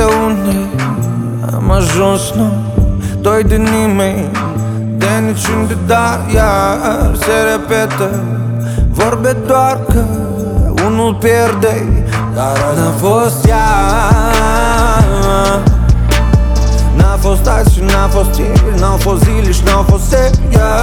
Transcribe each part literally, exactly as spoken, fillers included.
uite unde am ajuns noi, doi de nimeni, de niciunde, dar iar se repetă. Vorbe doar că unul pierde, dar n-a fost ea. N-a fost azi și n-a fost ieri, n-au fost zile și n-au fost ea.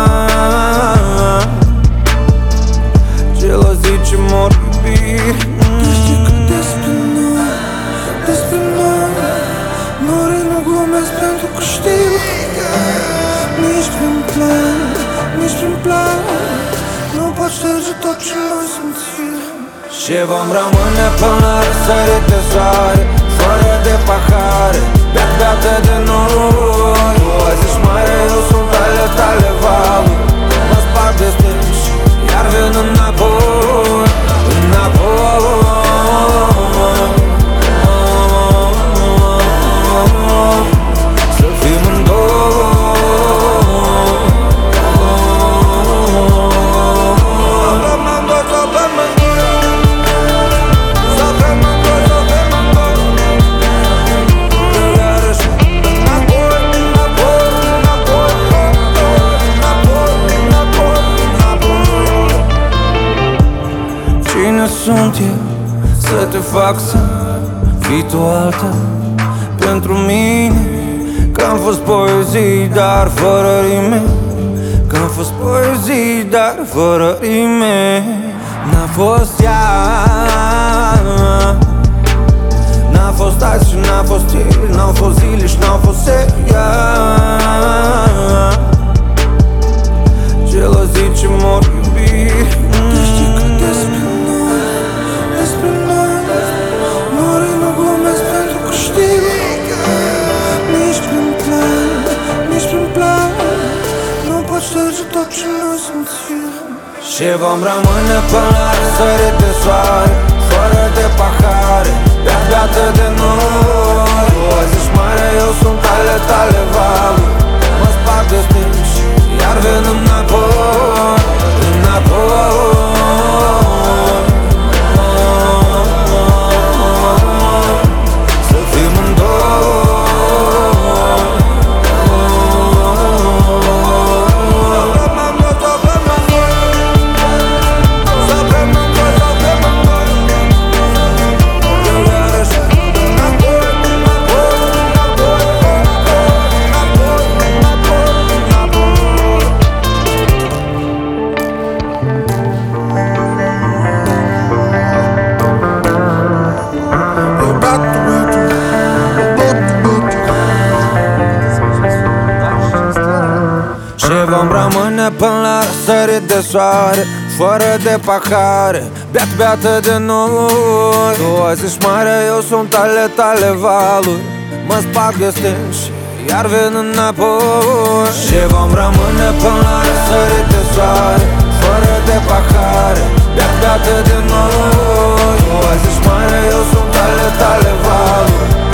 Gelozii ce mor iubiri. Tu știi că despre noi, despre noi nu ri, nu glumesc pentru că știu nici prin plan, nici prin plan nu pot șterge tot ce noi simțim. Și vom rămâne până la răsărit de soare, fără de pahare, beat-beată de noi. Tu azi ești mare, eu sunt ale tale valuri. Mă sparg de stânci, iar vin înapoi, înapoi. Să fim în două. Cine sunt eu să te fac să fii tu alta pentru mine? Că-am fost poezii, dar fără rime. Că-am fost poezii, dar fără rime. N-a fost ea. N-a fost azi și n-a fost ieri, n-au fost zile și n-au fost ea. Gelozii ce mor iubiri. Tu știi că despre noi, despre noi nu ri, nu glumesc pentru că știu nici prin plan, nici prin plan nu pot șterge tot ce noi simțim. Și vom rămâne până la răsărit de soare, fără de pahare, beat-beată de noi. Tu azi ești mare, eu sunt ale tale valuri. Mă sparg de stânci, iar vin înapoi, înapoi. Să fim în două. Și vom rămâne până la răsărit de soare, fără de pahare, beat-beată de noi. Tu azi ești mare, eu sunt ale tale valuri. Mă sparg de stânci, iar vin înapoi. Și vom rămâne până la răsărit de soare, fără de pahare, beat-beată de noi. Tu azi ești mare, eu sunt ale tale valuri.